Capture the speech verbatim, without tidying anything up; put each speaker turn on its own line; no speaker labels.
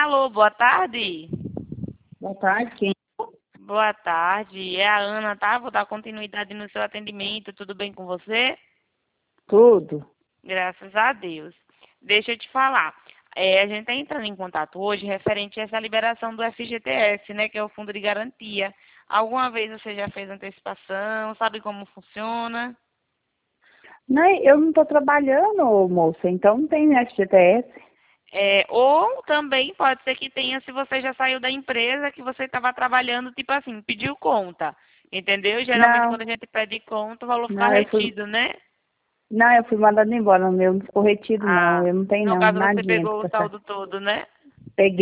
Alô, boa tarde.
Boa tarde, quem?
Boa tarde, é a Ana, tá? Vou dar continuidade no seu atendimento, tudo bem com você?
Tudo.
Graças a Deus. Deixa eu te falar, é, a gente está entrando em contato hoje referente a essa liberação do F G T S, né, que é o Fundo de Garantia. Alguma vez você já fez antecipação, sabe como funciona?
Não, eu não estou trabalhando, moça, então não tem F G T S.
É, ou também pode ser que tenha se você já saiu da empresa que você estava trabalhando, tipo assim, pediu conta, entendeu? Geralmente
Não,
quando a gente pede conta, o valor fica
não, eu fui,
retido, né?
não, eu fui mandada embora, o meu não ficou retido, não,
Ah,
eu não tenho
no
não,
caso você
nadinha que
pegou o
passar.
saldo todo, né?
Peguei.